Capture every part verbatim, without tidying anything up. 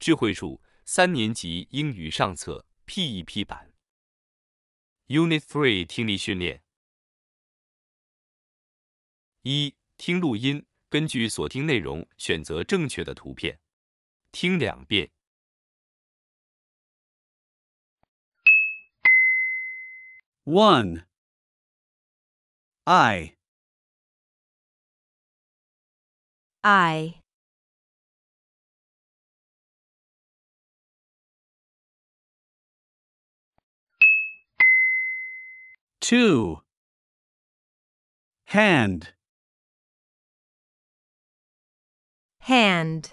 智慧树三年级英语上册 P E P 版 Unit three 听力训练。一、听录音，根据所听内容选择正确的图片，听两遍。 one. I. I. two. Hand. Hand.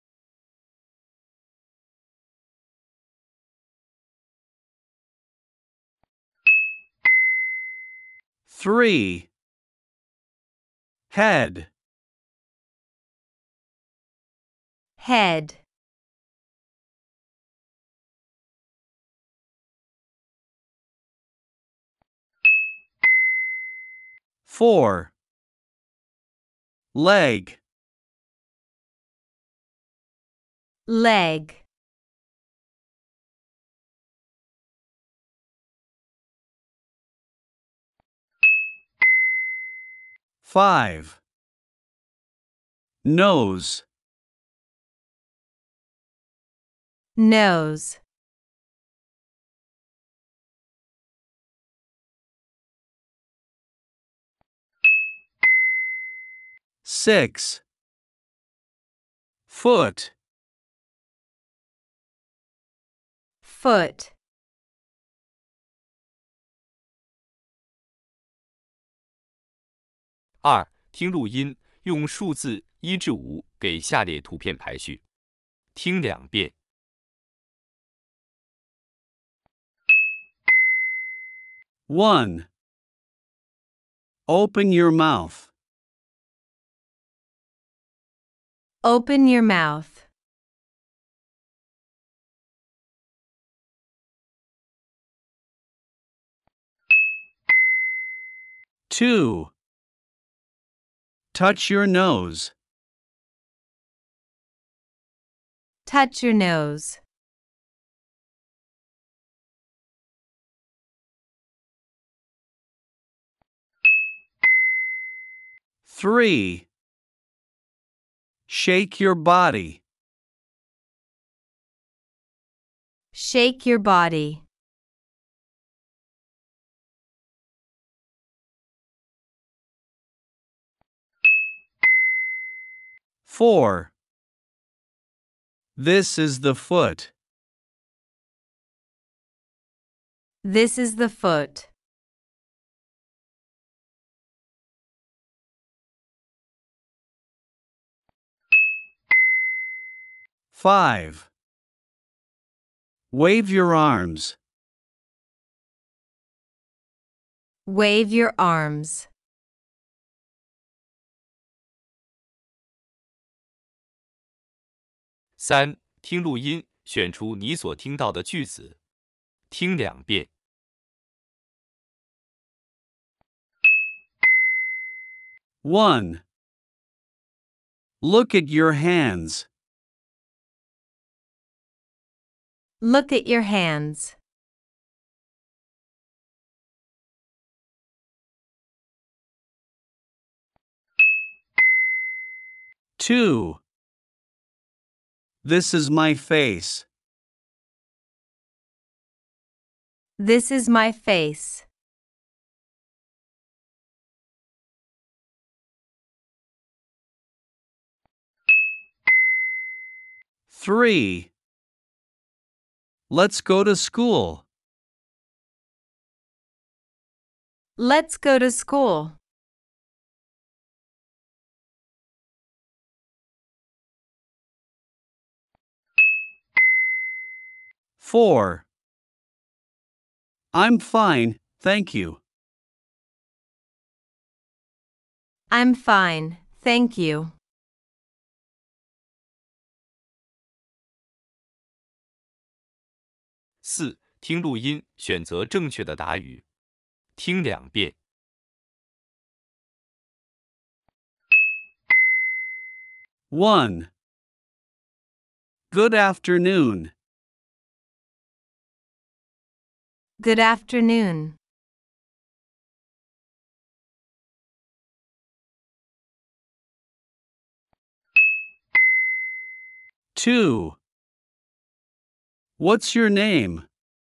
three. Head. Head. four. Leg. Leg. five. Nose. Nose. six. Foot. Foot. 二、听录音，用数字一至五给下列图片排序，听两遍。 one. Open your mouth. Open your mouth. two. Touch your nose. Touch your nose. three. Shake your body. Shake your body. four. This is the foot. This is the foot. five. Wave your arms. Wave your arms. 三、听录音，选出你所听到的句子，听两遍。 one. Look at your hands. Look at your hands. two. This is my face. This is my face. three. Let's go to school. Let's go to school. four. I'm fine, thank you. I'm fine, thank you. 四、听录音，选择正确的答语，听两遍。 one. Good afternoon. Good afternoon. Two. What's your name?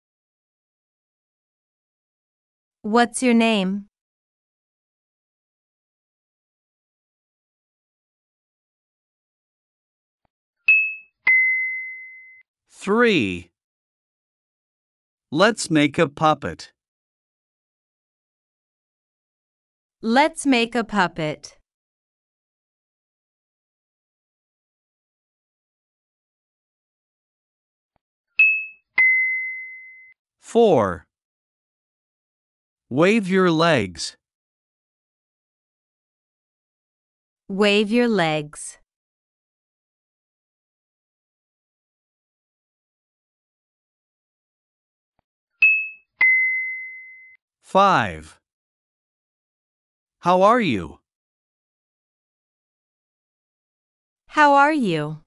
What's your name? Three. Let's make a puppet. Let's make a puppet. Four. Wave your legs. Wave your legs. Five. How are you? How are you?